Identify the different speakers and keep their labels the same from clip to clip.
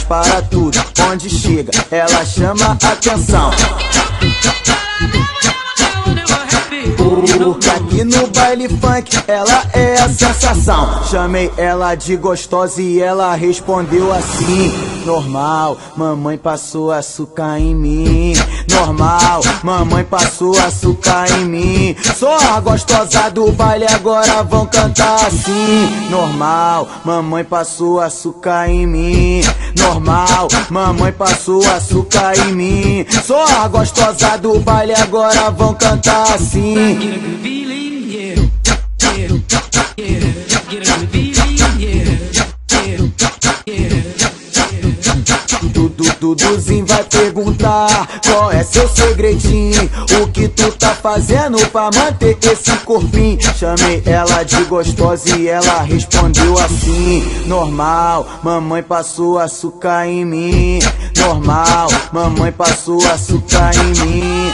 Speaker 1: para tudo, onde chega, ela chama atenção. Porque aqui no baile funk ela é a sensação. Chamei ela de gostosa e ela respondeu assim: normal, mamãe passou açúcar em mim. Normal, mamãe passou açúcar em mim. Só a gostosa do baile agora vão cantar assim: normal, mamãe passou açúcar em mim. Normal, mamãe passou açúcar em mim. Só a gostosa do baile agora vão cantar assim.
Speaker 2: Get a good feeling, yeah, yeah, yeah. Get a good feeling, yeah, yeah, yeah.
Speaker 1: Duduzinho vai perguntar qual é seu segredinho, o que tu tá fazendo pra manter esse corpinho. Chamei ela de gostosa e ela respondeu assim: normal, mamãe passou açúcar em mim. Normal, mamãe passou açúcar em mim.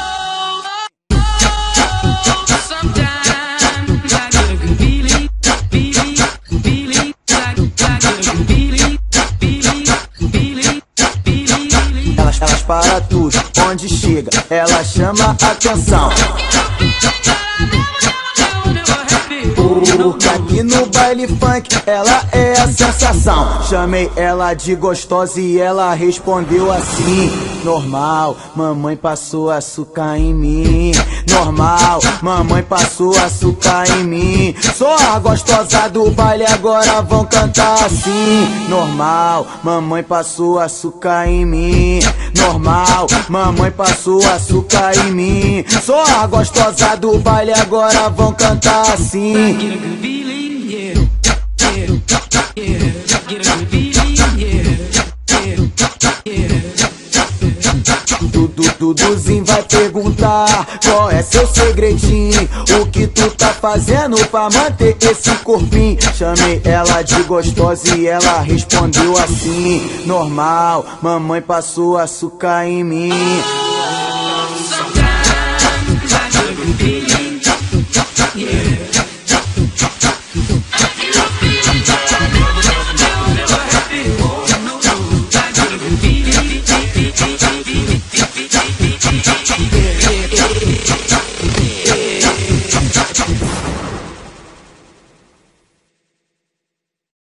Speaker 1: Elas para tudo, onde chega, ela chama atenção. Porque aqui no baile funk ela é a sensação. Chamei ela de gostosa e ela respondeu assim: normal, mamãe passou açúcar em mim. Normal, mamãe passou açúcar em mim. Só a gostosa do baile agora vão cantar assim: normal, mamãe passou açúcar em mim. Normal, mamãe passou açúcar em mim. Só a gostosa do baile agora vão cantar assim.
Speaker 2: Get a good feeling, yeah, yeah, yeah. Get a good feeling, yeah, yeah, yeah.
Speaker 1: Duduzinho vai perguntar qual é seu segredinho, o que tu tá fazendo pra manter esse corpinho. Chamei ela de gostosa e ela respondeu assim: normal, mamãe passou açúcar em mim.